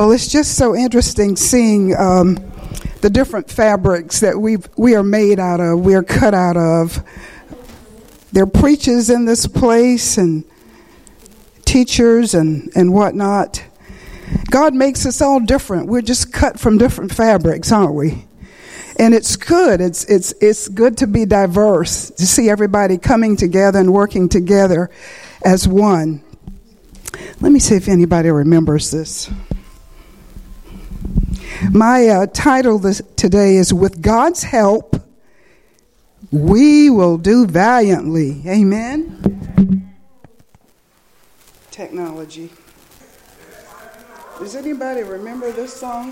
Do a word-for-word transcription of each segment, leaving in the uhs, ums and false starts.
Well, it's just so interesting seeing um, the different fabrics that we we are made out of, we are cut out of. There are preachers in this place and teachers and, and whatnot. God makes us all different. We're just cut from different fabrics, aren't we? And it's good. It's it's it's good to be diverse, to see everybody coming together and working together as one. Let me see if anybody remembers this. My uh, title this, today is "With God's Help, We Will Do Valiantly." Amen. Technology. Does anybody remember this song?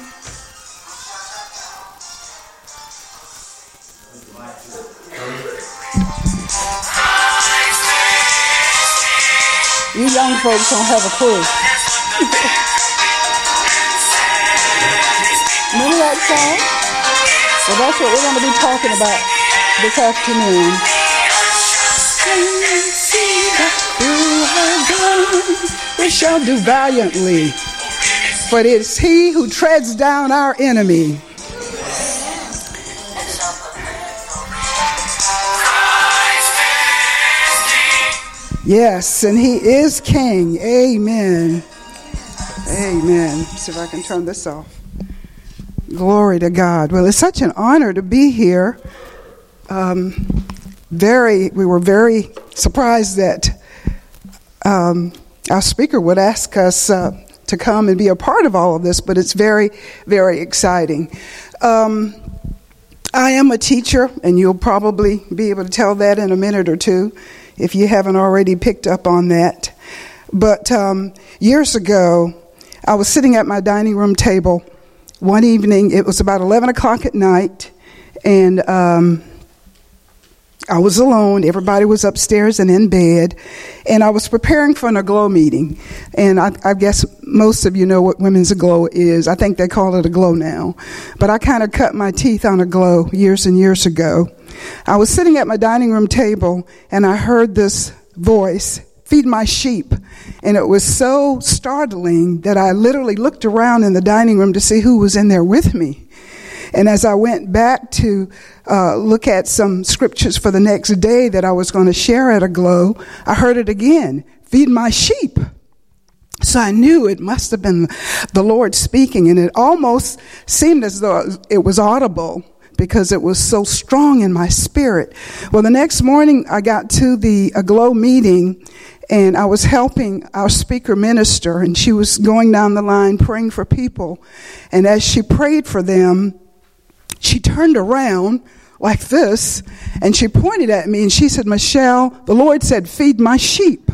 You young folks don't have a clue. Remember that song? Well, that's what we're going to be talking about this afternoon. We shall do valiantly, for it is He who treads down our enemy. Yes, and He is King. Amen. Amen. See if I can turn this off. Glory to God. Well, it's such an honor to be here. Um, very, we were very surprised that um, our speaker would ask us uh, to come and be a part of all of this, but it's very, very exciting. Um, I am a teacher, and you'll probably be able to tell that in a minute or two if you haven't already picked up on that. But um, years ago, I was sitting at my dining room table one evening. It was about eleven o'clock at night, and um, I was alone. Everybody was upstairs and in bed, and I was preparing for an Aglow meeting. And I, I guess most of you know what Women's Aglow is. I think they call it Aglow now. But I kind of cut my teeth on Aglow years and years ago. I was sitting at my dining room table, and I heard this voice, "Feed my sheep." And it was so startling that I literally looked around in the dining room to see who was in there with me. And as I went back to uh, look at some scriptures for the next day that I was going to share at Aglow, I heard it again, "Feed my sheep." So I knew it must have been the Lord speaking, and it almost seemed as though it was audible, because it was so strong in my spirit. Well, the next morning I got to the Aglow meeting, and I was helping our speaker minister, and she was going down the line praying for people. And as she prayed for them, she turned around like this, and she pointed at me, and she said, "Michelle, the Lord said, feed my sheep."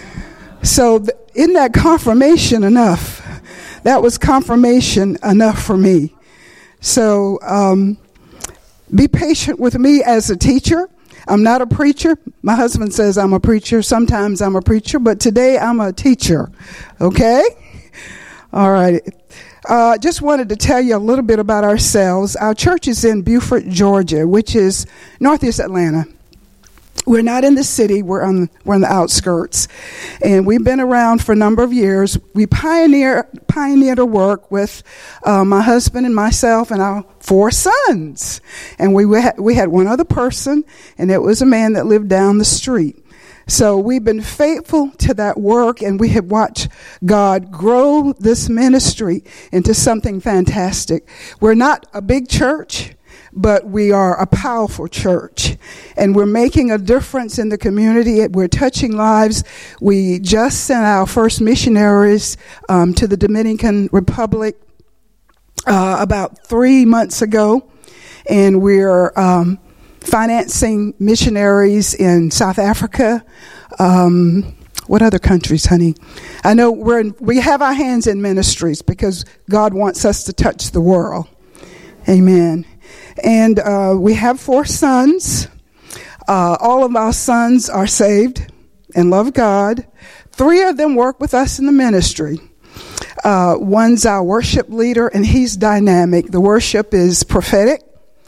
So th- isn't that confirmation enough? That was confirmation enough for me. So, um, be patient with me as a teacher. I'm not a preacher. My husband says I'm a preacher. Sometimes I'm a preacher, but today I'm a teacher. Okay? All right. Uh, just wanted to tell you a little bit about ourselves. Our church is in Beaufort, Georgia, which is northeast Atlanta. We're not in the city. We're on we're on the outskirts, and we've been around for a number of years. We pioneer pioneered a work with uh, my husband and myself and our four sons, and we we had, we had one other person, and it was a man that lived down the street. So we've been faithful to that work, and we have watched God grow this ministry into something fantastic. We're not a big church, but we are a powerful church, and we're making a difference in the community. We're touching lives. We just sent our first missionaries um, to the Dominican Republic uh, about three months ago, and we're um, financing missionaries in South Africa. Um, what other countries, honey? I know we're in, we have our hands in ministries because God wants us to touch the world. Amen. And uh, we have four sons. Uh, all of our sons are saved and love God. Three of them work with us in the ministry. Uh, one's our worship leader, and he's dynamic. The worship is prophetic.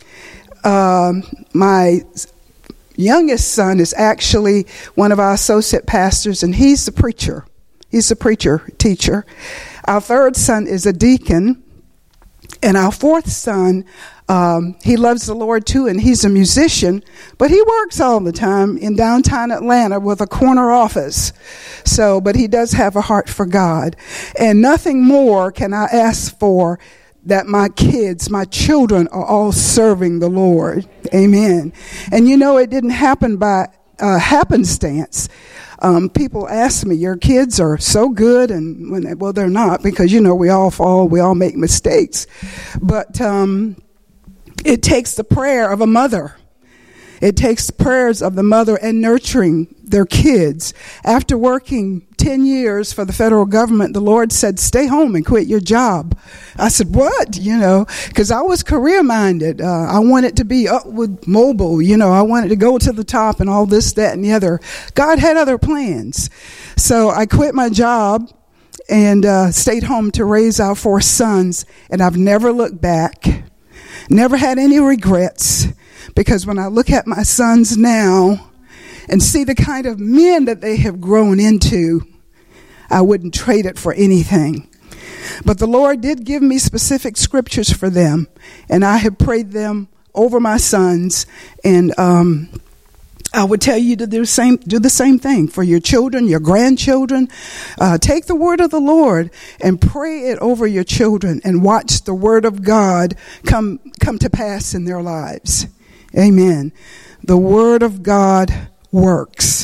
Um, my youngest son is actually one of our associate pastors, and he's the preacher. He's the preacher, teacher. Our third son is a deacon. And our fourth son, um, he loves the Lord too, and he's a musician, but he works all the time in downtown Atlanta with a corner office. So, but he does have a heart for God. And nothing more can I ask for that my kids, my children are all serving the Lord. Amen. And you know, it didn't happen by uh, happenstance. Um, people ask me, your kids are so good, and when they, well, they're not, because, you know, we all fall, we all make mistakes. But um, it takes the prayer of a mother. It takes the prayers of the mother and nurturing their kids. After working ten years for the federal government, the Lord said, stay home and quit your job. I said, what? You know, because I was career-minded. Uh, I wanted to be upward mobile. You know, I wanted to go to the top and all this, that, and the other. God had other plans. So I quit my job and uh, stayed home to raise our four sons. And I've never looked back, never had any regrets. Because when I look at my sons now and see the kind of men that they have grown into, I wouldn't trade it for anything. But the Lord did give me specific scriptures for them, and I have prayed them over my sons. And um, I would tell you to do the same, do the same thing for your children, your grandchildren. Uh, take the word of the Lord and pray it over your children, and watch the word of God come come to pass in their lives. Amen. The word of God works.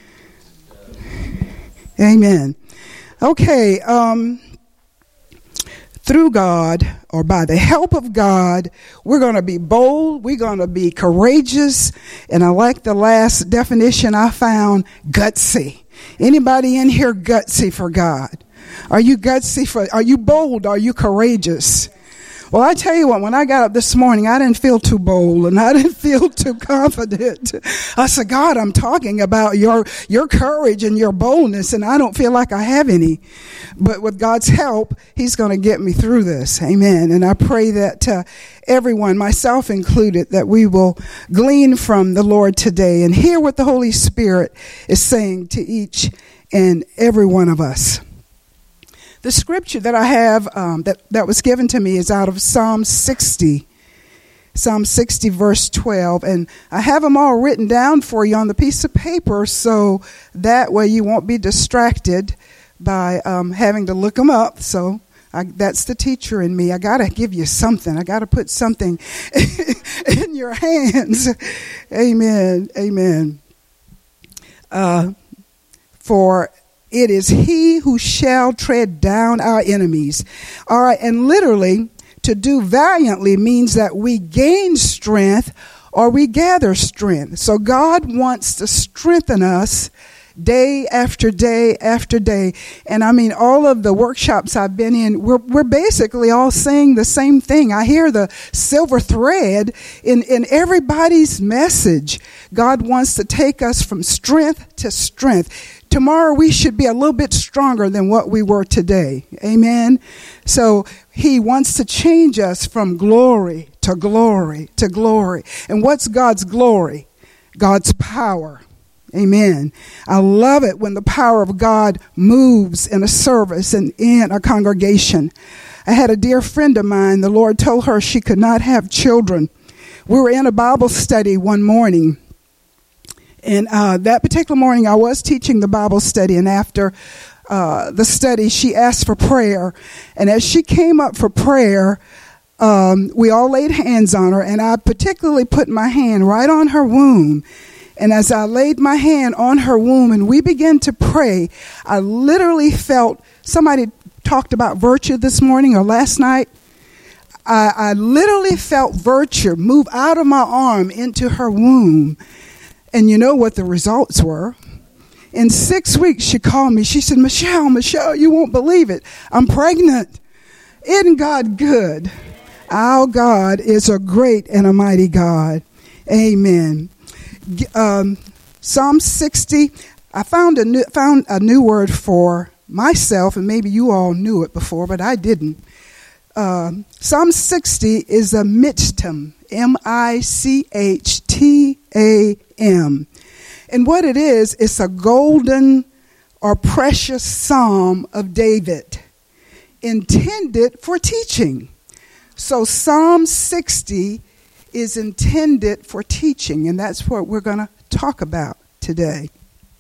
Amen. Okay. Um, through God, or by the help of God, we're going to be bold. We're going to be courageous. And I like the last definition I found, gutsy. Anybody in here gutsy for God? Are you gutsy for, are you bold? Are you courageous? Well, I tell you what, when I got up this morning, I didn't feel too bold and I didn't feel too confident. I said, God, I'm talking about your, your courage and your boldness, and I don't feel like I have any. But with God's help, he's going to get me through this. Amen. And I pray that uh, everyone, myself included, that we will glean from the Lord today and hear what the Holy Spirit is saying to each and every one of us. The scripture that I have um, that, that was given to me is out of Psalm sixty. Psalm sixty, verse twelve. And I have them all written down for you on the piece of paper, so that way you won't be distracted by um, having to look them up. So I, that's the teacher in me. I got to give you something. I got to put something in your hands. Amen. Amen. Uh, for it is he who shall tread down our enemies. All right, and literally, to do valiantly means that we gain strength or we gather strength. So God wants to strengthen us day after day after day. And I mean, all of the workshops I've been in, we're, we're basically all saying the same thing. I hear the silver thread in, in everybody's message. God wants to take us from strength to strength. Tomorrow we should be a little bit stronger than what we were today. Amen. So he wants to change us from glory to glory to glory. And what's God's glory? God's power. Amen. I love it when the power of God moves in a service and in a congregation. I had a dear friend of mine. The Lord told her she could not have children. We were in a Bible study one morning. And uh, that particular morning, I was teaching the Bible study, and after uh, the study, she asked for prayer. And as she came up for prayer, um, we all laid hands on her, and I particularly put my hand right on her womb. And as I laid my hand on her womb and we began to pray, I literally felt, somebody talked about virtue this morning or last night. I, I literally felt virtue move out of my arm into her womb. And you know what the results were? In six weeks, she called me. She said, Michelle, Michelle, you won't believe it. I'm pregnant. Isn't God good? Our God is a great and a mighty God. Amen. Um, Psalm sixty, I found a new, found a new word for myself, and maybe you all knew it before, but I didn't. Uh, Psalm sixty is a michtam, M I C H T A M. And what it is, it's a golden or precious psalm of David. intended for teaching. So Psalm sixty is intended for teaching, and that's what we're going to talk about today.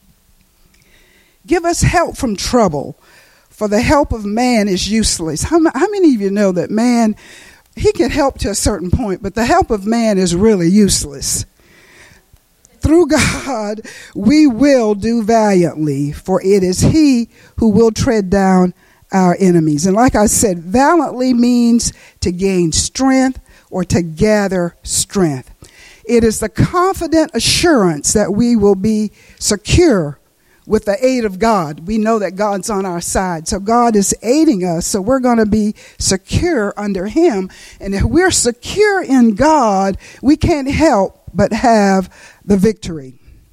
Give us help from trouble, for the help of man is useless. How, how many of you know that man, he can help to a certain point, but the help of man is really useless? Through God, we will do valiantly, for it is he who will tread down our enemies. And like I said, valiantly means to gain strength or to gather strength. It is the confident assurance that we will be secure with the aid of God. We know that God's on our side. So God is aiding us. So we're going to be secure under him. And if we're secure in God, we can't help but have the victory.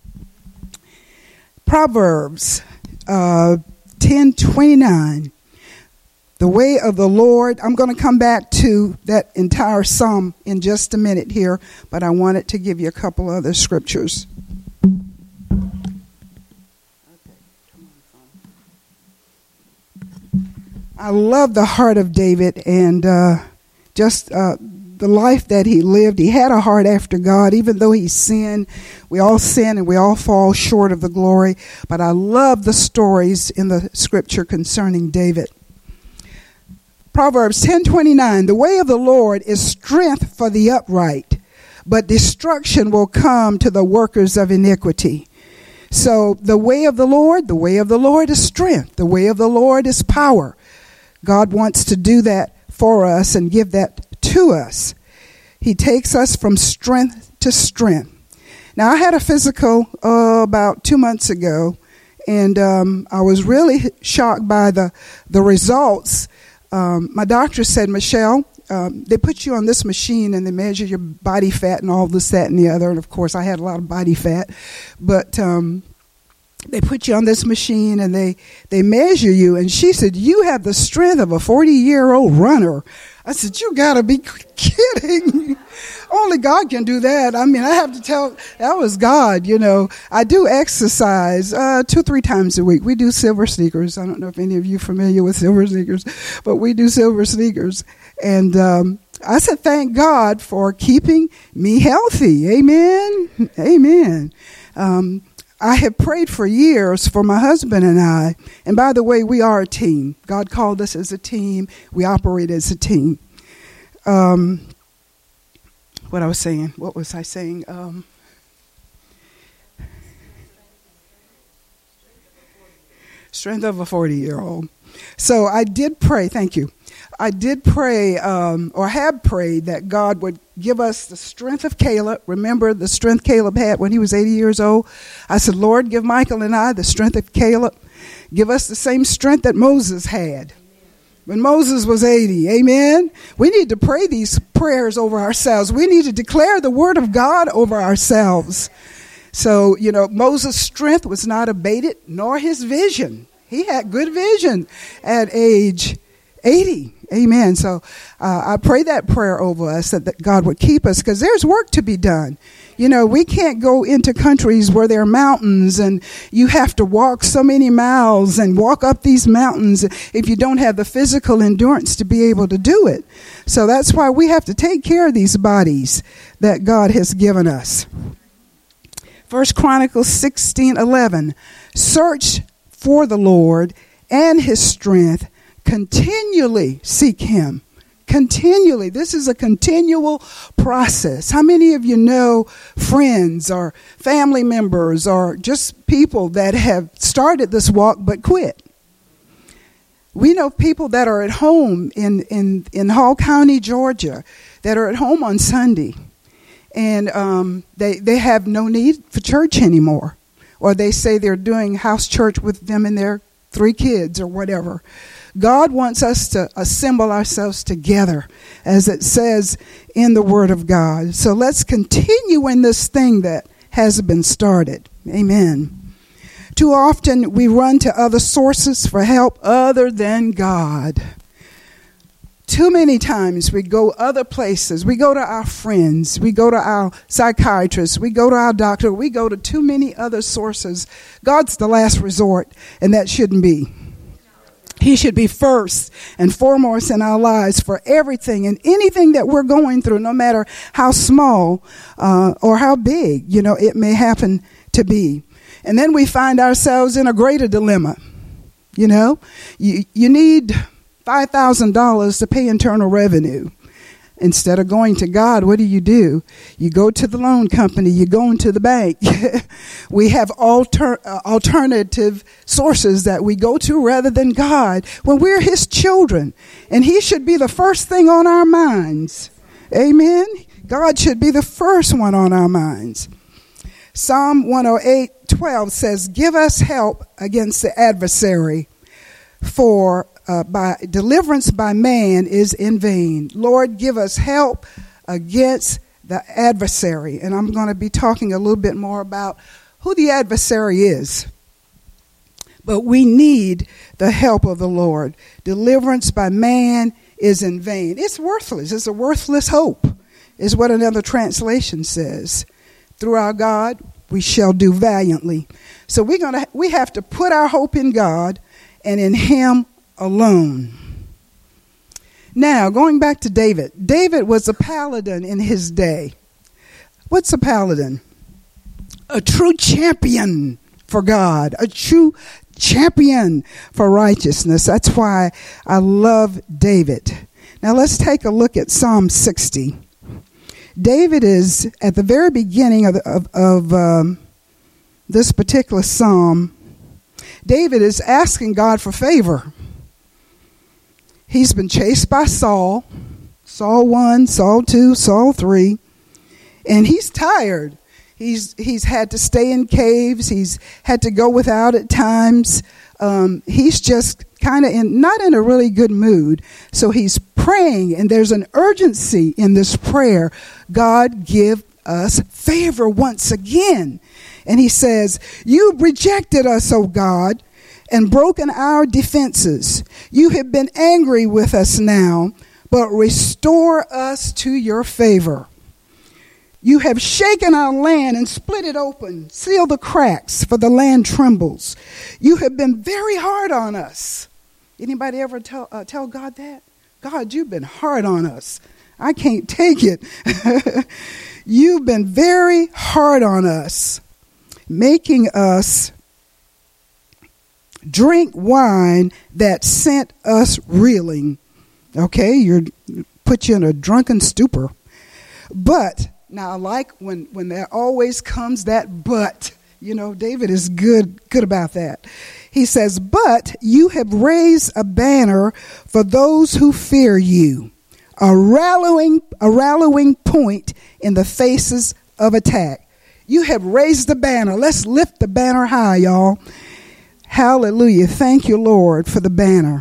Proverbs uh, ten twenty-nine. The way of the Lord. I'm going to come back to that entire psalm in just a minute here, but I wanted to give you a couple other scriptures. I love the heart of David and uh, just uh, the life that he lived. He had a heart after God, even though he sinned. We all sin and we all fall short of the glory. But I love the stories in the scripture concerning David. Proverbs ten twenty-nine, the way of the Lord is strength for the upright, but destruction will come to the workers of iniquity. So the way of the Lord, the way of the Lord is strength. The way of the Lord is power. God wants to do that for us and give that to us. He takes us from strength to strength. Now, I had a physical uh, about two months ago, and um, I was really shocked by the, the results. Um, my doctor said, Michelle, um, they put you on this machine and they measure your body fat and all this, that, and the other. And, of course, I had a lot of body fat. But um, they put you on this machine and they, they measure you. And she said, you have the strength of a forty-year-old runner. I said, you got to be kidding. Only God can do that. I mean, I have to tell, that was God, you know. I do exercise uh, two, three times a week. We do silver sneakers. I don't know if any of you are familiar with silver sneakers, but we do silver sneakers. And um, I said, thank God for keeping me healthy. Amen. Amen. Um, I have prayed for years for my husband and I. And by the way, we are a team. God called us as a team. We operate as a team. Um, what I was saying, what was I saying? Um, strength of a forty-year-old. So I did pray, thank you. I did pray, um, or have prayed, that God would give us the strength of Caleb. Remember the strength Caleb had when he was eighty years old? I said, Lord, give Michael and I the strength of Caleb. Give us the same strength that Moses had when Moses was eighty. Amen? We need to pray these prayers over ourselves. We need to declare the word of God over ourselves. So, you know, Moses' strength was not abated, nor his vision. He had good vision at age eighty. Amen. So uh, I pray that prayer over us, that, that God would keep us, because there's work to be done. You know, we can't go into countries where there are mountains and you have to walk so many miles and walk up these mountains if you don't have the physical endurance to be able to do it. So that's why we have to take care of these bodies that God has given us. First Chronicles sixteen eleven. Search for the Lord and his strength. Continually seek him. Continually. This is a continual process. How many of you know friends or family members or just people that have started this walk but quit? We know people that are at home in, in, in Hall County, Georgia, that are at home on Sunday. And um, they, they have no need for church anymore. Or they say they're doing house church with them and their three kids or whatever. God wants us to assemble ourselves together, as it says in the Word of God. So let's continue in this thing that has been started. Amen. Too often we run to other sources for help other than God. Too many times we go other places. We go to our friends. We go to our psychiatrist. We go to our doctor. We go to too many other sources. God's the last resort, and that shouldn't be. He should be first and foremost in our lives for everything and anything that we're going through, no matter how small uh, or how big, you know, it may happen to be. And then we find ourselves in a greater dilemma. You know, you, you need five thousand dollars to pay internal revenue. Instead of going to God, what do you do? You go to the loan company. You go into the bank. We have alter, uh, alternative sources that we go to rather than God when we're his children. And he should be the first thing on our minds. Amen? God should be the first one on our minds. Psalm one oh eight twelve says, give us help against the adversary, for Uh, by deliverance by man is in vain. Lord, give us help against the adversary. And I'm going to be talking a little bit more about who the adversary is. But we need the help of the Lord. Deliverance by man is in vain. It's worthless. It's a worthless hope, is what another translation says. Through our God, we shall do valiantly. So we're gonna we have to put our hope in God and in him alone. Now, going back to David. David was a paladin in his day. What's a paladin? A true champion for God. A true champion for righteousness. That's why I love David. Now, let's take a look at Psalm sixty. David is at the very beginning of, of, of um, this particular psalm. David is asking God for favor. He's been chased by Saul, Saul one, Saul two, Saul three, and he's tired. He's he's had to stay in caves. He's had to go without at times. Um, he's just kind of in not in a really good mood. So he's praying, and there's an urgency in this prayer. God, give us favor once again. And he says, you rejected us, O God, and broken our defenses. You have been angry with us now, but restore us to your favor. You have shaken our land and split it open, seal the cracks, for the land trembles. You have been very hard on us. Anybody ever tell uh, tell God that? God, you've been hard on us. I can't take it. You've been very hard on us, making us drink wine that sent us reeling. Okay, you're put you in a drunken stupor. But now, I like when when there always comes that but. You know, David is good good about that. He says, but you have raised a banner for those who fear you, a rallying a rallying point in the faces of attack. You have raised the banner. Let's lift the banner high, y'all. Hallelujah. Thank you, Lord, for the banner.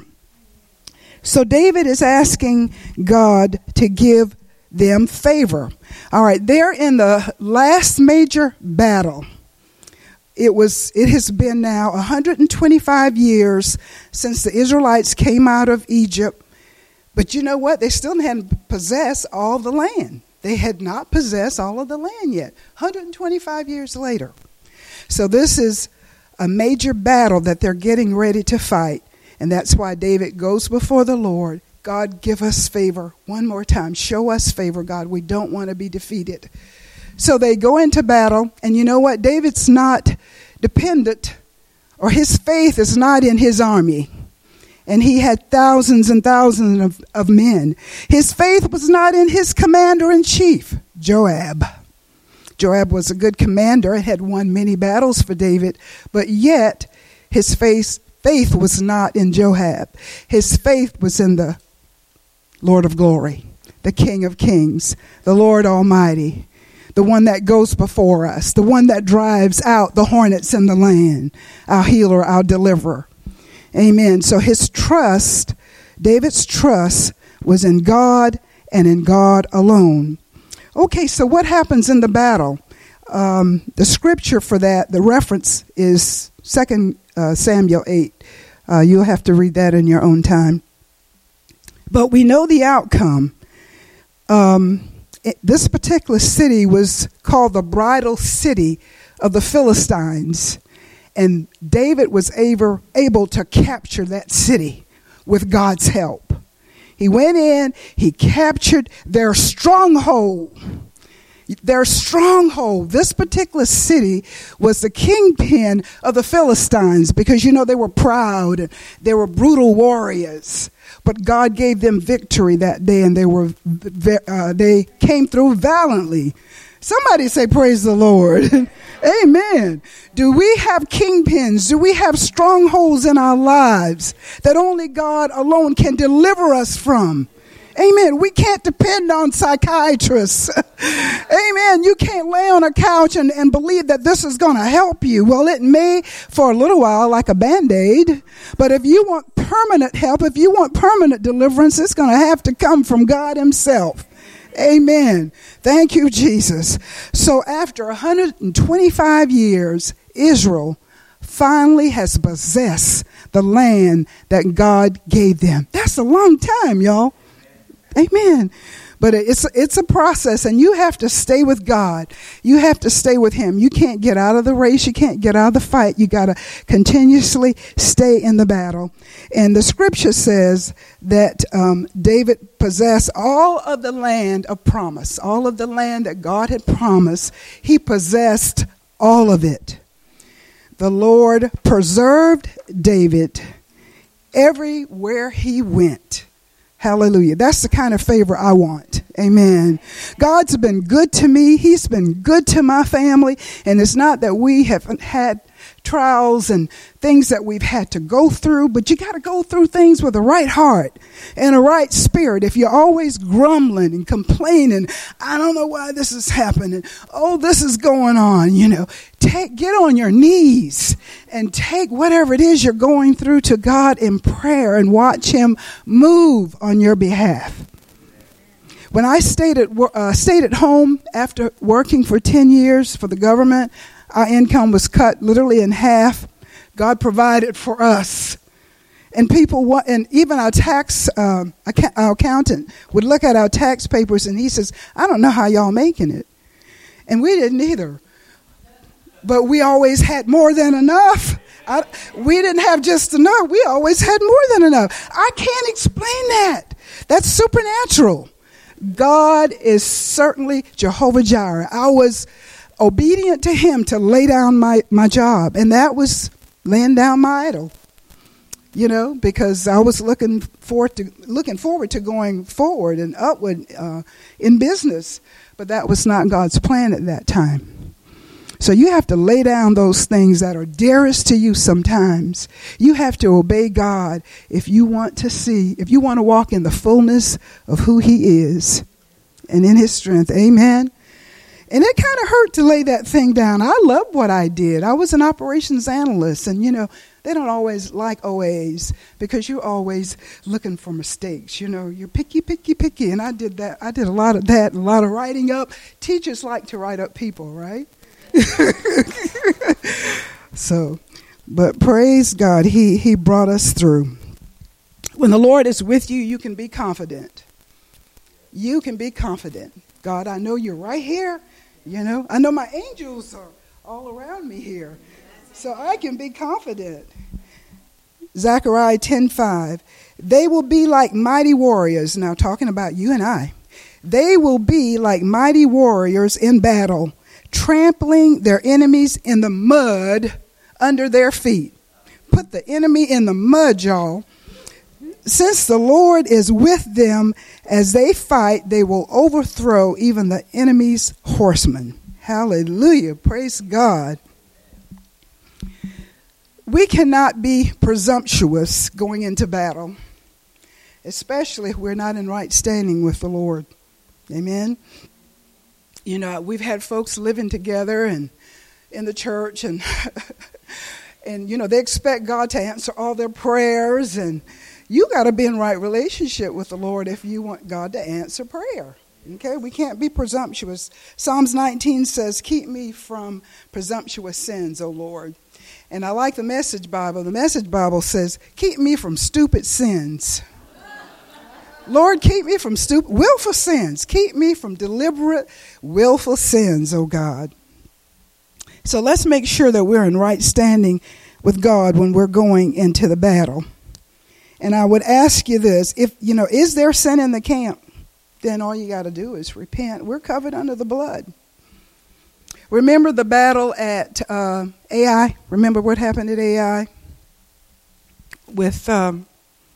So David is asking God to give them favor. All right, they're in the last major battle. It was. It has been now one hundred twenty-five years since the Israelites came out of Egypt. But you know what? They still hadn't possessed all the land. They had not possessed all of the land yet. one hundred twenty-five years later. So this is a major battle that they're getting ready to fight. And that's why David goes before the Lord. God, give us favor one more time. Show us favor, God. We don't want to be defeated. So they go into battle. And you know what? David's not dependent, or his faith is not in his army. And he had thousands and thousands of, of men. His faith was not in his commander-in-chief, Joab. Joab was a good commander and had won many battles for David, but yet his faith, faith was not in Joab. His faith was in the Lord of glory, the King of kings, the Lord Almighty, the one that goes before us, the one that drives out the hornets in the land, our healer, our deliverer. Amen. So his trust, David's trust, was in God and in God alone. Okay, so what happens in the battle? Um, the scripture for that, the reference is Second uh, Samuel eight. Uh, you'll have to read that in your own time. But we know the outcome. Um, it, this particular city was called the bridal city of the Philistines. And David was able, able to capture that city. with God's help. He went in, he captured their stronghold. Their stronghold, this particular city was the kingpin of the Philistines because, you know, they were proud and they were brutal warriors. But God gave them victory that day, and they were uh, they came through valiantly. Somebody say, praise the Lord. Amen. Do we have kingpins? Do we have strongholds in our lives that only God alone can deliver us from? Amen. We can't depend on psychiatrists. Amen. You can't lay on a couch and, and believe that this is going to help you. Well, it may for a little while, like a Band-Aid. But if you want permanent help, if you want permanent deliverance, it's going to have to come from God himself. Amen. Thank you, Jesus. So after one hundred twenty-five years, Israel finally has possessed the land that God gave them. That's a long time, y'all. Amen. But it's it's a process, and you have to stay with God. You have to stay with him. You can't get out of the race. You can't get out of the fight. You got to continuously stay in the battle. And the scripture says that um, David possessed all of the land of promise, all of the land that God had promised. He possessed all of it. The Lord preserved David everywhere he went. Hallelujah. That's the kind of favor I want. Amen. God's been good to me. He's been good to my family. And it's not that we have had trials and things that we've had to go through, but you got to go through things with a right heart and a right spirit. If you're always grumbling and complaining, I don't know why this is happening. Oh, this is going on, you know, take, get on your knees and take whatever it is you're going through to God in prayer and watch him move on your behalf. When I stayed at, uh, stayed at home after working for ten years for the government, our income was cut literally in half. God provided for us. And people, want, and even our tax, um, our accountant would look at our tax papers and he says, I don't know how y'all making it. And we didn't either. But we always had more than enough. I, we didn't have just enough. We always had more than enough. I can't explain that. That's supernatural. God is certainly Jehovah Jireh. I was obedient to him to lay down my, my job. And that was laying down my idol, you know, because I was looking forward to, looking forward to going forward and upward uh, in business. But that was not God's plan at that time. So you have to lay down those things that are dearest to you sometimes. You have to obey God if you want to see, if you want to walk in the fullness of who he is and in his strength. Amen. And it kind of hurt to lay that thing down. I loved what I did. I was an operations analyst, and, you know, they don't always like O As because you're always looking for mistakes. You know, you're picky, picky, picky. And I did that. I did a lot of that, a lot of writing up. Teachers like to write up people, right? So, but praise God, he, he brought us through. When the Lord is with you, you can be confident. You can be confident. God, I know you're right here. You know, I know my angels are all around me here. So I can be confident. Zechariah ten five. They will be like mighty warriors. Now talking about you and I. They will be like mighty warriors in battle, trampling their enemies in the mud under their feet. Put the enemy in the mud, y'all. Since the Lord is with them as they fight, they will overthrow even the enemy's horsemen. Hallelujah. Praise God. We cannot be presumptuous going into battle, especially if we're not in right standing with the Lord. Amen. You know, we've had folks living together and in the church, and and you know, they expect God to answer all their prayers, and you got to be in right relationship with the Lord if you want God to answer prayer. Okay, we can't be presumptuous. Psalms nineteen says, "Keep me from presumptuous sins, O Lord." And I like the Message Bible. The Message Bible says, "Keep me from stupid sins." Lord, keep me from stupid, willful sins. Keep me from deliberate, willful sins, oh God. So let's make sure that we're in right standing with God when we're going into the battle. And I would ask you this, if, you know, is there sin in the camp? Then all you got to do is repent. We're covered under the blood. Remember the battle at uh, Ai? Remember what happened at Ai with um,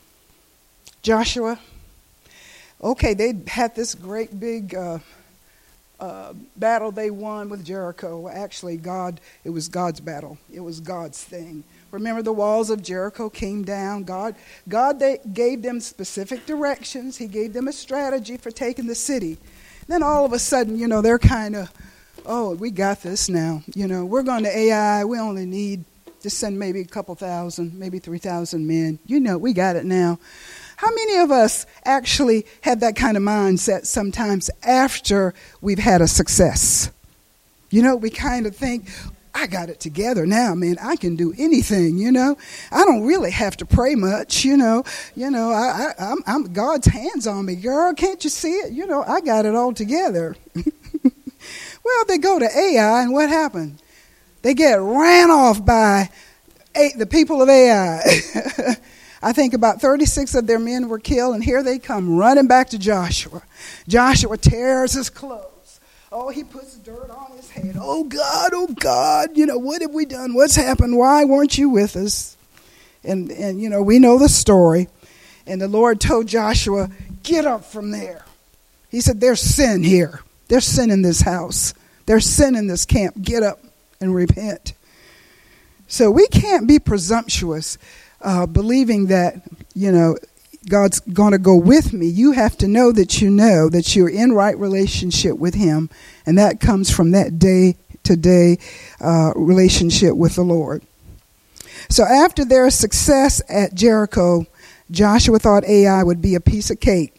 Joshua? Okay, they had this great big uh, uh, battle they won with Jericho. Actually, God, it was God's battle. It was God's thing. Remember, the walls of Jericho came down. God, God they gave them specific directions. He gave them a strategy for taking the city. Then all of a sudden, you know, they're kind of, oh, we got this now. You know, we're going to Ai. We only need to send maybe a couple thousand, maybe three thousand men. You know, we got it now. How many of us actually have that kind of mindset sometimes after we've had a success? You know, we kind of think, I got it together now, man. I can do anything, you know. I don't really have to pray much, you know. You know, I, I, I'm, I'm God's hands on me, girl. Can't you see it? You know, I got it all together. Well, they go to Ai, and what happened? They get ran off by eight, the people of Ai. I think about thirty-six of their men were killed, and here they come running back to Joshua. Joshua tears his clothes. Oh, he puts dirt on his head. Oh, God, oh, God, you know, what have we done? What's happened? Why weren't you with us? And, and you know, we know the story. And the Lord told Joshua, get up from there. He said, there's sin here. There's sin in this house. There's sin in this camp. Get up and repent. So we can't be presumptuous, uh, believing that, you know, God's going to go with me. You have to know that you know that you're in right relationship with him. And that comes from that day-to-day uh, relationship with the Lord. So after their success at Jericho, Joshua thought Ai would be a piece of cake.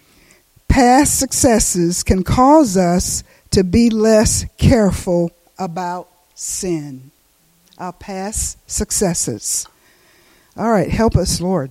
Past successes can cause us to be less careful about sin. Our past successes. All right, help us, Lord.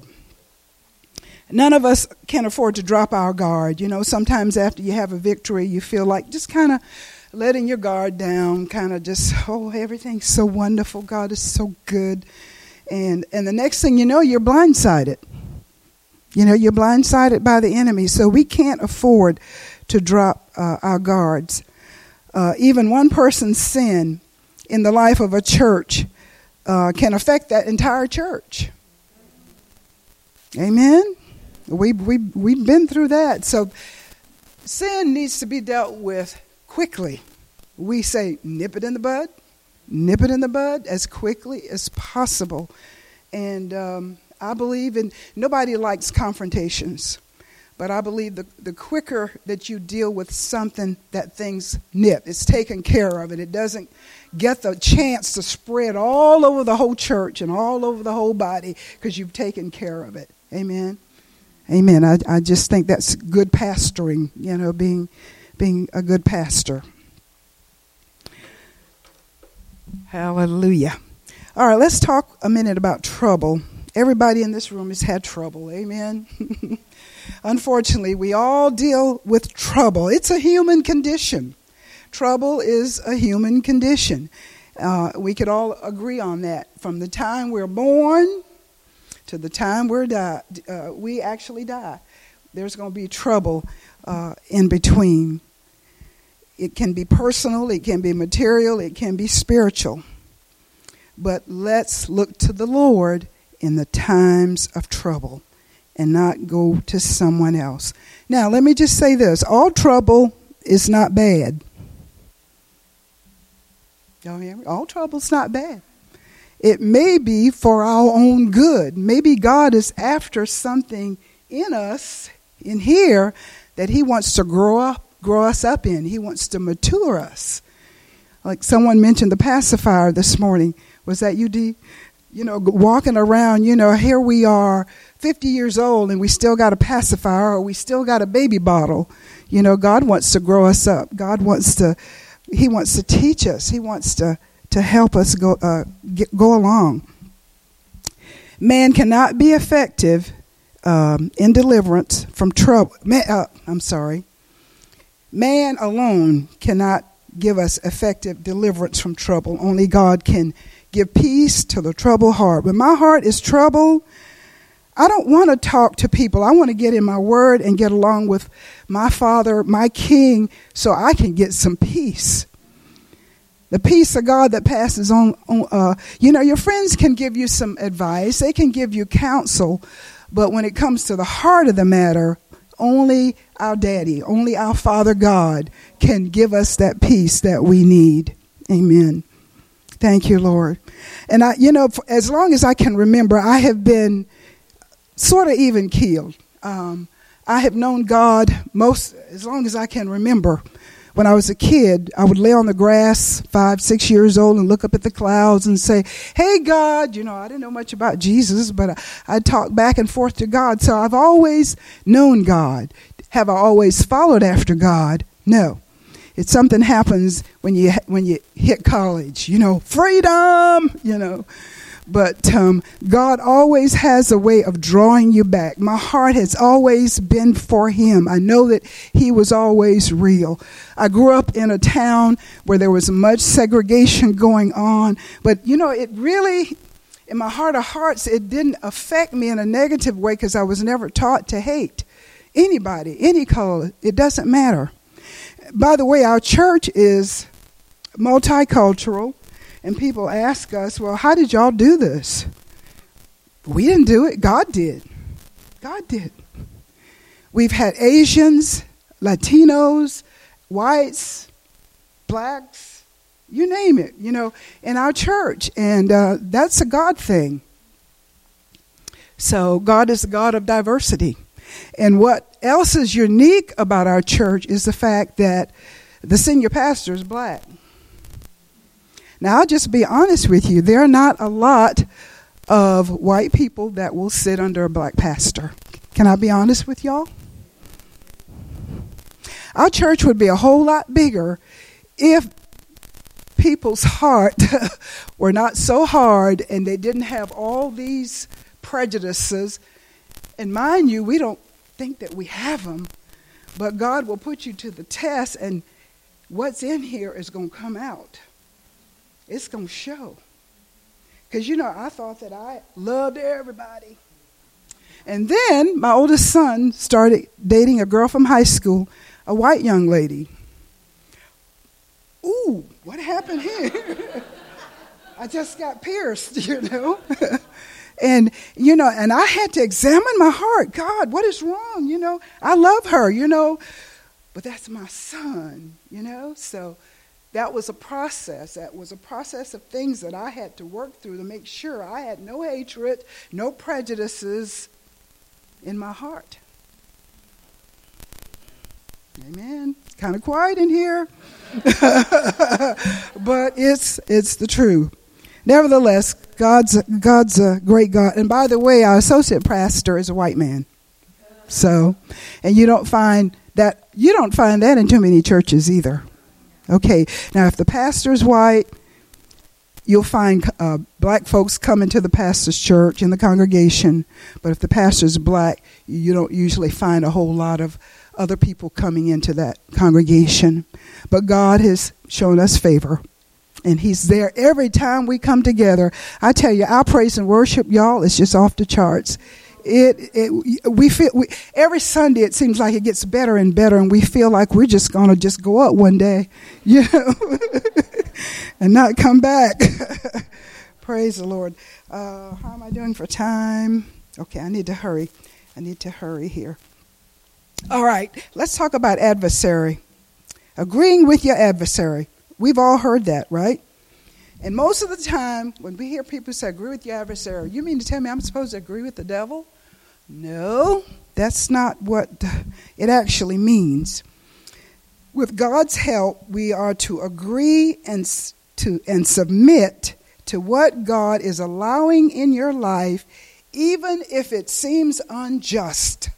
None of us can afford to drop our guard. You know, sometimes after you have a victory, you feel like just kind of letting your guard down, kind of just, oh, everything's so wonderful. God is so good. And and the next thing you know, you're blindsided. You know, you're blindsided by the enemy. So we can't afford to drop uh, our guards. Uh, even one person's sin in the life of a church uh, can affect that entire church. Amen? We, we, we've been through that. So sin needs to be dealt with quickly. We say, nip it in the bud. Nip it in the bud as quickly as possible. And um, I believe in, nobody likes confrontations. But I believe the, the quicker that you deal with something, that thing's nipped. It's taken care of. And it doesn't get the chance to spread all over the whole church and all over the whole body because you've taken care of it. Amen. Amen. I, I just think that's good pastoring, you know, being being a good pastor. Hallelujah. All right, let's talk a minute about trouble. Everybody in this room has had trouble. Amen. Unfortunately, we all deal with trouble. It's a human condition. Trouble is a human condition. Uh, we could all agree on that. From the time we're born to the time we're die, uh, we actually die, there's going to be trouble uh, in between. It can be personal, it can be material, it can be spiritual. But let's look to the Lord in the times of trouble and not go to someone else. Now, let me just say this. All trouble is not bad. Y'all hear me? All trouble's not bad. It may be for our own good. Maybe God is after something in us, in here, that he wants to grow up, grow us up in. He wants to mature us. Like someone mentioned the pacifier this morning. Was that you, Dee? You know, walking around, you know, here we are, fifty years old, and we still got a pacifier, or we still got a baby bottle. You know, God wants to grow us up. God wants to, he wants to teach us. He wants to to help us go uh, get, go along. Man cannot be effective um, in deliverance from trouble. Man, uh, I'm sorry. Man alone cannot give us effective deliverance from trouble. Only God can give peace to the troubled heart. When my heart is troubled, I don't want to talk to people. I want to get in my word and get along with my Father, my King, so I can get some peace. The peace of God that passes on, on uh, you know, your friends can give you some advice. They can give you counsel. But when it comes to the heart of the matter, only our daddy, only our Father God can give us that peace that we need. Amen. Thank you, Lord. And I, you know, as long as I can remember, I have been sort of even keeled. Um, I have known God most, as long as I can remember. When I was a kid, I would lay on the grass, five, six years old, and look up at the clouds and say, hey, God. You know, I didn't know much about Jesus, but I, I'd talk back and forth to God. So I've always known God. Have I always followed after God? No. It's something happens when you when you hit college, you know, freedom, you know. But um, God always has a way of drawing you back. My heart has always been for him. I know that he was always real. I grew up in a town where there was much segregation going on. But, you know, it really, in my heart of hearts, it didn't affect me in a negative way because I was never taught to hate anybody, any color. It doesn't matter. By the way, our church is multicultural. And people ask us, well, how did y'all do this? We didn't do it. God did. God did. We've had Asians, Latinos, whites, blacks, you name it, you know, in our church. And uh, that's a God thing. So God is a God of diversity. And what else is unique about our church is the fact that the senior pastor is black. Now, I'll just be honest with you. There are not a lot of white people that will sit under a black pastor. Can I be honest with y'all? Our church would be a whole lot bigger if people's heart were not so hard and they didn't have all these prejudices. And mind you, we don't think that we have them, but God will put you to the test, and what's in here is going to come out. It's going to show. Because, you know, I thought that I loved everybody. And then my oldest son started dating a girl from high school, a white young lady. Ooh, what happened here? I just got pierced, you know. And, you know, and I had to examine my heart. God, what is wrong? You know, I love her, you know. But that's my son, you know. So that was a process. That was a process of things that I had to work through to make sure I had no hatred, no prejudices in my heart. Amen. Kind of quiet in here. But it's it's the truth. Nevertheless, God's God's a great God. And by the way, our associate pastor is a white man. So, and you don't find that you don't find that in too many churches either. Okay, now if the pastor's white, you'll find uh, black folks coming to the pastor's church in the congregation. But if the pastor's black, you don't usually find a whole lot of other people coming into that congregation. But God has shown us favor. And he's there every time we come together. I tell you, our praise and worship, y'all, is just off the charts. It, it we feel we, every Sunday it seems like it gets better and better, and we feel like we're just gonna just go up one day, you know, and not come back. Praise the Lord. Uh, how am I doing for time? Okay, I need to hurry. I need to hurry here. All right, let's talk about adversary. Agreeing with your adversary. We've all heard that, right? And most of the time, when we hear people say, agree with your adversary, you mean to tell me I'm supposed to agree with the devil? No, that's not what it actually means. With God's help, we are to agree and to and submit to what God is allowing in your life, even if it seems unjust.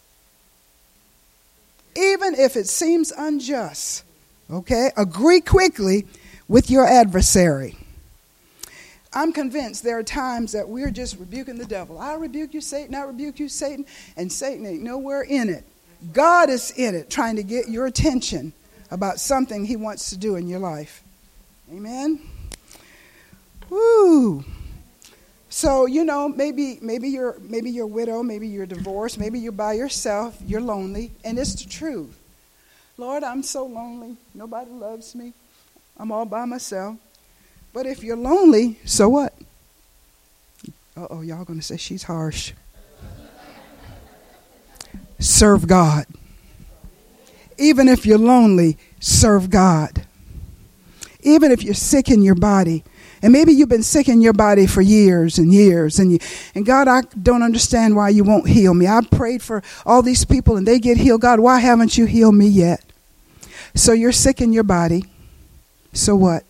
Even if it seems unjust. Okay? Agree quickly with your adversary. I'm convinced there are times that we're just rebuking the devil. I rebuke you, Satan. I rebuke you, Satan. And Satan ain't nowhere in it. God is in it, trying to get your attention about something he wants to do in your life. Amen? Woo! So, you know, maybe maybe you're maybe you're a widow, maybe you're divorced, maybe you're by yourself, you're lonely, and it's the truth. Lord, I'm so lonely. Nobody loves me. I'm all by myself. But if you're lonely, so what? Uh-oh, y'all going to say she's harsh. Serve God. Even if you're lonely, serve God. Even if you're sick in your body, and maybe you've been sick in your body for years and years, and you, and God, I don't understand why you won't heal me. I prayed for all these people and they get healed. God, why haven't you healed me yet? So you're sick in your body. So what?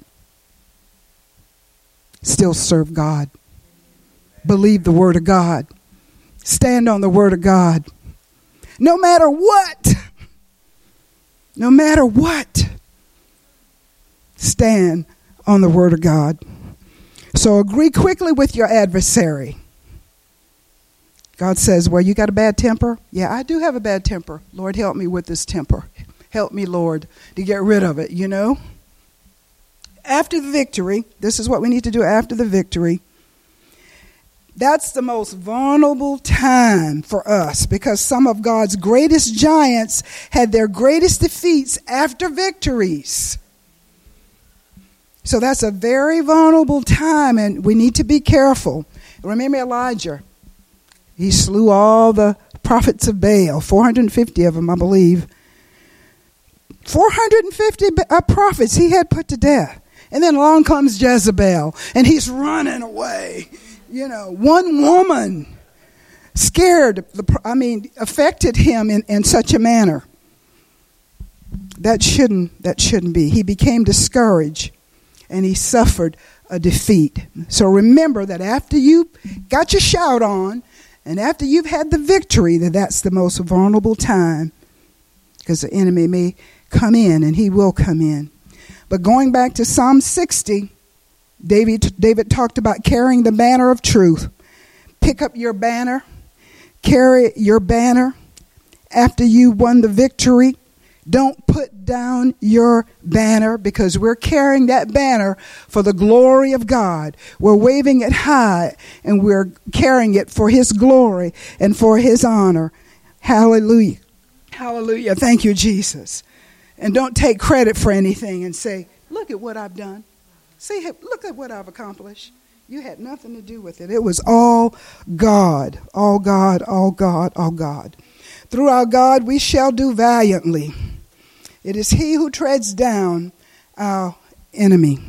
Still serve God. Believe the word of God. Stand on the word of God. No matter what. No matter what. Stand on the word of God. So agree quickly with your adversary. God says, well, you got a bad temper? Yeah, I do have a bad temper. Lord, help me with this temper. Help me, Lord, to get rid of it, you know. After the victory, this is what we need to do after the victory. That's the most vulnerable time for us, because some of God's greatest giants had their greatest defeats after victories. So that's a very vulnerable time, and we need to be careful. Remember Elijah. He slew all the prophets of Baal, four hundred fifty of them, I believe. four hundred fifty prophets he had put to death. And then along comes Jezebel, and he's running away. You know, one woman scared, the, I mean, affected him in, in such a manner. That shouldn't, that shouldn't be. He became discouraged. And he suffered a defeat. So remember that after you got your shout on, and after you've had the victory, that that's the most vulnerable time, because the enemy may come in, and he will come in. But going back to Psalm sixty, David, David talked about carrying the banner of truth. Pick up your banner, carry your banner after you won the victory. Don't put down your banner, because we're carrying that banner for the glory of God. We're waving it high, and we're carrying it for his glory and for his honor. Hallelujah. Hallelujah. Thank you, Jesus. And don't take credit for anything and say, look at what I've done. See, look at what I've accomplished. You had nothing to do with it. It was all God, all God, all God, all God. Through our God, we shall do valiantly. It is he who treads down our enemy.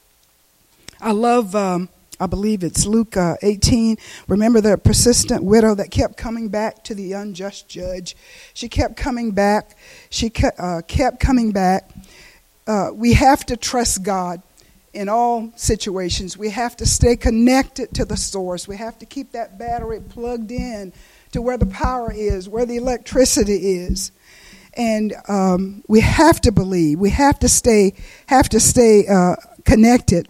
I love, um, I believe it's Luke uh, eighteen. Remember the persistent widow that kept coming back to the unjust judge. She kept coming back. She kept, uh, kept coming back. Uh, we have to trust God in all situations. We have to stay connected to the source. We have to keep that battery plugged in to where the power is, where the electricity is. And um, we have to believe. We have to stay have to stay uh, connected.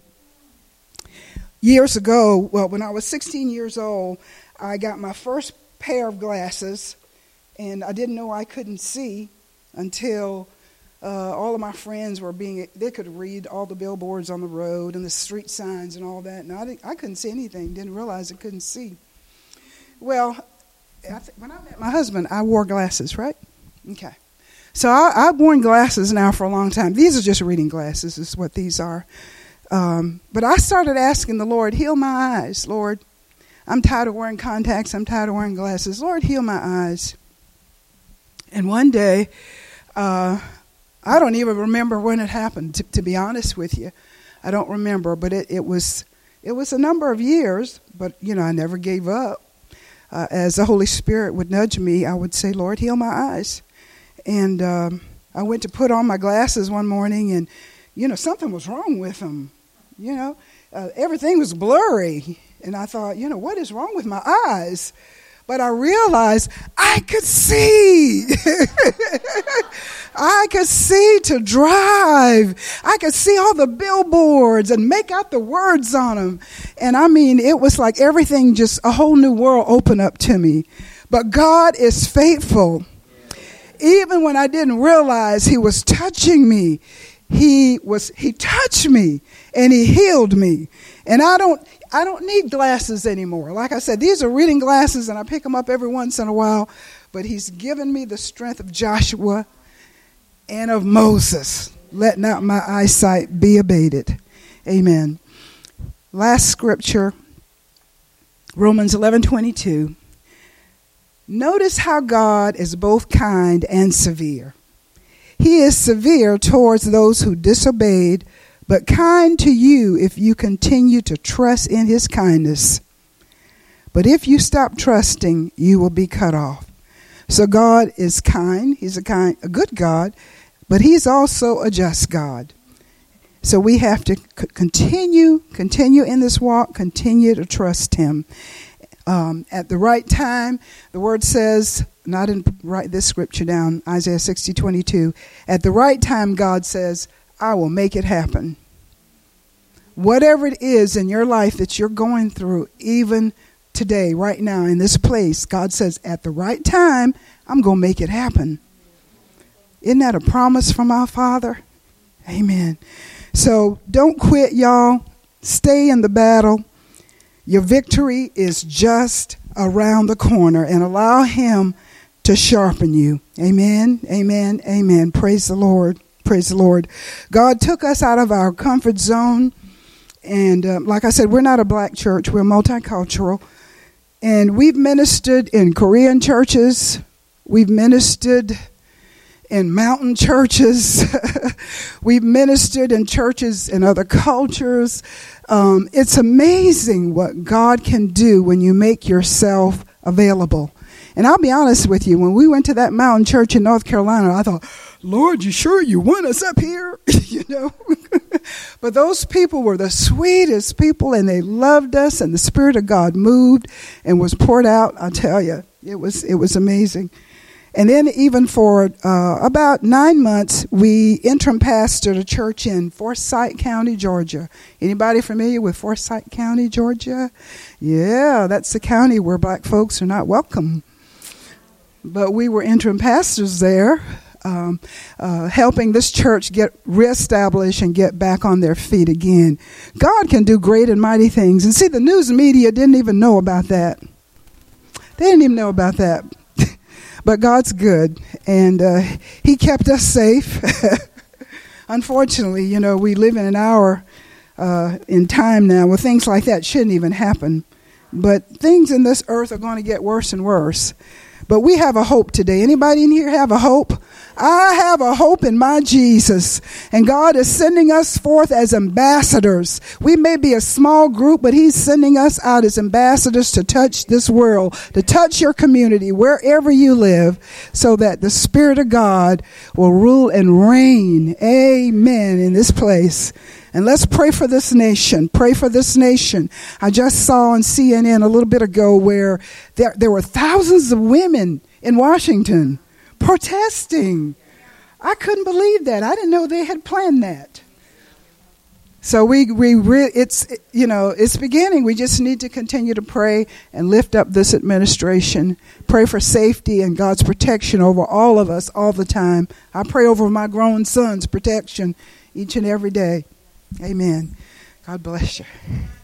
Years ago, well, when I was sixteen years old, I got my first pair of glasses, and I didn't know I couldn't see until uh, all of my friends were being, they could read all the billboards on the road and the street signs and all that, and I, didn't, I couldn't see anything, didn't realize I couldn't see. Well, I th- when I met my husband, I wore glasses, right? Okay. So I, I've worn glasses now for a long time. These are just reading glasses is what these are. Um, but I started asking the Lord, heal my eyes, Lord. I'm tired of wearing contacts. I'm tired of wearing glasses. Lord, heal my eyes. And one day, uh, I don't even remember when it happened, to, to be honest with you. I don't remember, but it, it was it was a number of years, but, you know, I never gave up. Uh, as the Holy Spirit would nudge me, I would say, Lord, heal my eyes. And um, I went to put on my glasses one morning, and, you know, something was wrong with them. You know, uh, everything was blurry. And I thought, you know, what is wrong with my eyes? But I realized I could see. I could see to drive. I could see all the billboards and make out the words on them. And I mean, it was like everything, just a whole new world opened up to me. But God is faithful. Even when I didn't realize he was touching me, he was, he touched me and he healed me. And I don't I don't need glasses anymore. Like I said, these are reading glasses, and I pick them up every once in a while. But he's given me the strength of Joshua and of Moses. Let not my eyesight be abated. Amen. Last scripture, Romans eleven twenty-two. Notice how God is both kind and severe. He is severe towards those who disobeyed, but kind to you if you continue to trust in his kindness. But if you stop trusting, you will be cut off. So God is kind. He's a kind, a good God, but he's also a just God. So we have to c- continue, continue in this walk, continue to trust him. Um, at the right time, the word says, not in, write this scripture down, Isaiah sixty twenty-two. At the right time, God says, I will make it happen. Whatever it is in your life that you're going through, even today, right now, in this place, God says, at the right time, I'm going to make it happen. Isn't that a promise from our Father? Amen. So don't quit, y'all. Stay in the battle. Your victory is just around the corner, and allow him to sharpen you. Amen, amen, amen. Praise the Lord. Praise the Lord. God took us out of our comfort zone. And uh, like I said, we're not a black church. We're multicultural. And we've ministered in Korean churches. We've ministered in mountain churches. We've ministered in churches in other cultures. Um, it's amazing what God can do when you make yourself available. And I'll be honest with you, when we went to that mountain church in North Carolina, I thought, Lord, you sure you want us up here? you know. But those people were the sweetest people, and they loved us, and the Spirit of God moved and was poured out. I tell you, it was it was amazing. And then even for uh, about nine months, we interim pastored a church in Forsyth County, Georgia. Anybody familiar with Forsyth County, Georgia? Yeah, that's the county where black folks are not welcome. But we were interim pastors there, um, uh, helping this church get reestablished and get back on their feet again. God can do great and mighty things. And see, the news media didn't even know about that. They didn't even know about that. But God's good, and uh, he kept us safe. Unfortunately, you know, we live in an hour uh, in time now where things like that shouldn't even happen. But things in this earth are going to get worse and worse. But we have a hope today. Anybody in here have a hope? I have a hope in my Jesus. And God is sending us forth as ambassadors. We may be a small group, but he's sending us out as ambassadors to touch this world, to touch your community, wherever you live, so that the Spirit of God will rule and reign. Amen. In this place. And let's pray for this nation. Pray for this nation. I just saw on C N N a little bit ago where there, there were thousands of women in Washington protesting. I couldn't believe that. I didn't know they had planned that. So we we re, it's you know it's beginning. We just need to continue to pray and lift up this administration. Pray for safety and God's protection over all of us all the time. I pray over my grown son's protection each and every day. Amen. God bless you.